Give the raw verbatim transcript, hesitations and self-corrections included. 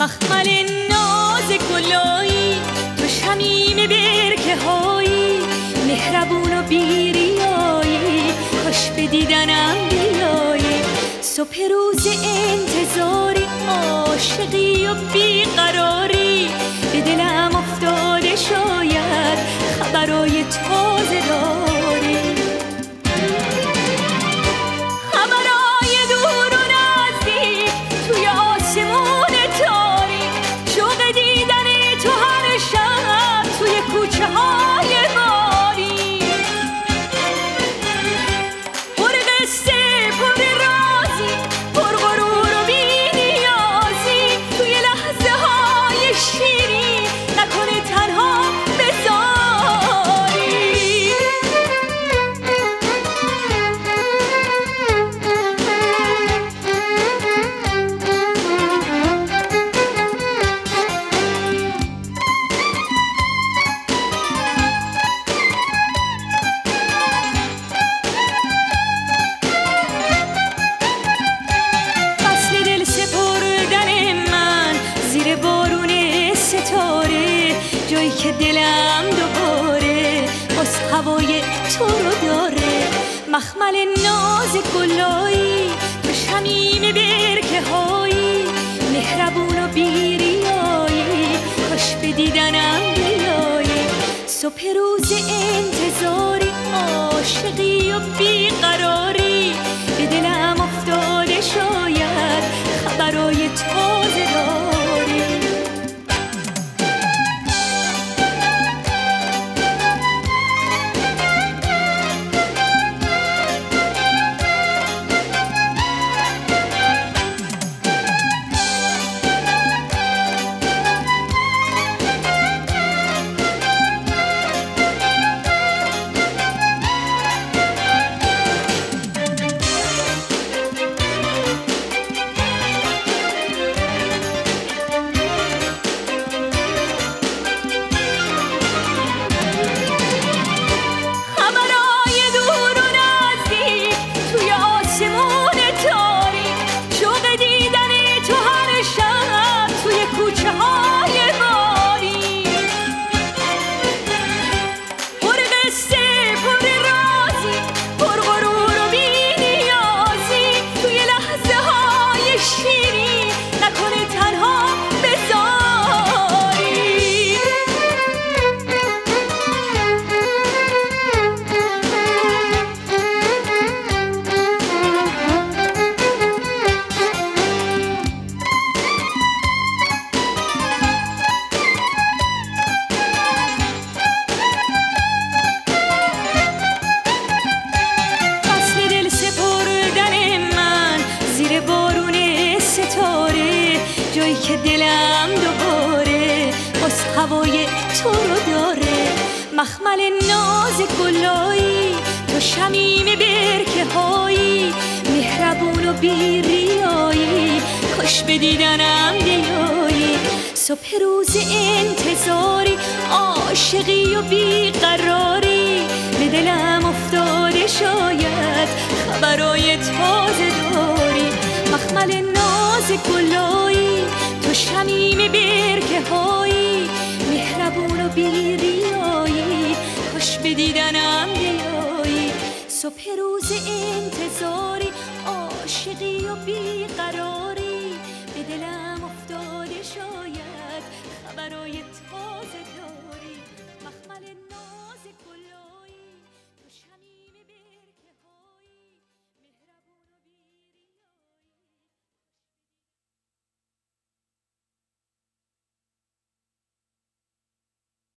مخمل ناز گلایی، تو شمیم برکه هایی، مهربون و بیریایی، کاش به دیدنم بیایی. صبح روز انتظاری، عاشقی و بیقراری، به دلم افتاده شاید خبرای تازه داری. خبرای دور و نزدیک توی آسمون تاریک، شوق دیدن تو هر شب توی کوچه های باریک. پر قصه پر رازی، پر غرور و بی‌نیازی، توی لحظه های شیرین نکنه تنها بذاری. فصل دل سپردن من زیر بارون ستاره، جایی که دلم دوباره باز هوای تو رو داره. مخمل ناز گلایی، تو شمیم برکه هایی، مهربون و بیریایی، کاش به دیدنم بیایی. صبح روز انتظاری، عاشقی و بیقراری، به دلم افتاده شاید خبرای تازه داری. خبرای دور و نزدیک توی آسمون تاریک، شوق دیدن تو هر شب توی کوچه های باریک. پر قصه پر رازی، پر غرور و بی‌نیازی، توی لحظه های شیرین نکنه تنها بذاری. فصل دل سپردن من زیر بارون ستاره، جایی که دلم دوباره باز هوای تو رو داره. مخمل ناز گلایی، تو شمیم برکه هایی، مهربون و بیریایی، کاش به دیدنم بیایی. صبح روز انتظاری، عاشقی و بیقراری، به دلم افتاده شاید خبرای تازه داری. مخمل ناز گلایی،